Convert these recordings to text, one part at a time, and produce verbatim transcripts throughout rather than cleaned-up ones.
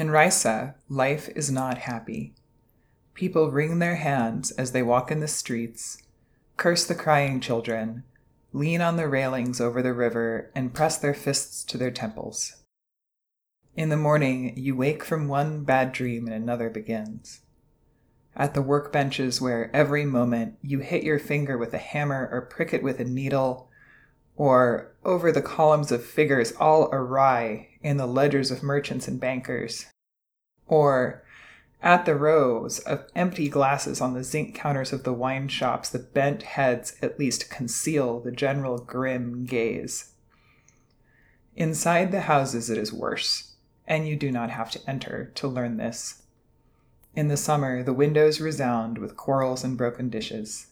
In Risa, life is not happy. People wring their hands as they walk in the streets, curse the crying children, lean on the railings over the river, and press their fists to their temples. In the morning, you wake from one bad dream and another begins. At the workbenches where every moment you hit your finger with a hammer or prick it with a needle, or over the columns of figures all awry in the ledgers of merchants and bankers, or at the rows of empty glasses on the zinc counters of the wine shops, the bent heads at least conceal the general grim gaze. Inside the houses it is worse, and you do not have to enter to learn this. In the summer, the windows resound with quarrels and broken dishes.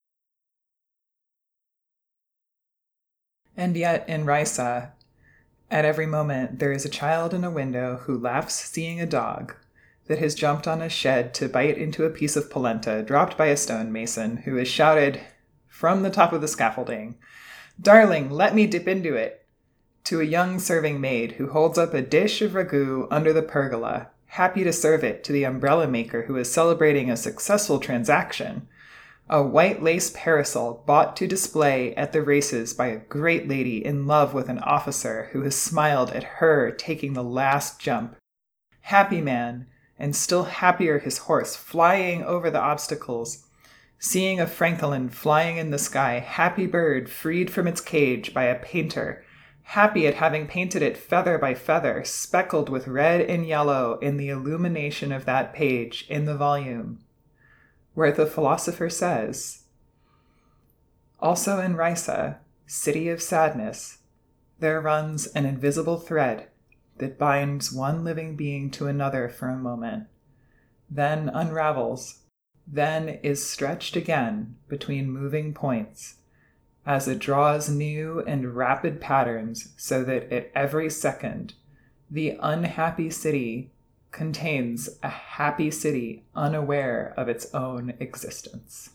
And yet, in Risa, at every moment there is a child in a window who laughs seeing a dog that has jumped on a shed to bite into a piece of polenta dropped by a stonemason who has shouted from the top of the scaffolding, "Darling, let me dip into it," to a young serving maid who holds up a dish of ragu under the pergola, happy to serve it to the umbrella maker who is celebrating a successful transaction, a white lace parasol bought to display at the races by a great lady in love with an officer who has smiled at her taking the last jump. Happy man, and still happier his horse flying over the obstacles, seeing a francolin flying in the sky, happy bird freed from its cage by a painter, happy at having painted it feather by feather, speckled with red and yellow in the illumination of that page in the volume, where the philosopher says, "Also in Risa, city of sadness, there runs an invisible thread that binds one living being to another for a moment, then unravels, then is stretched again between moving points, as it draws new and rapid patterns, so that at every second the unhappy city contains a happy city unaware of its own existence."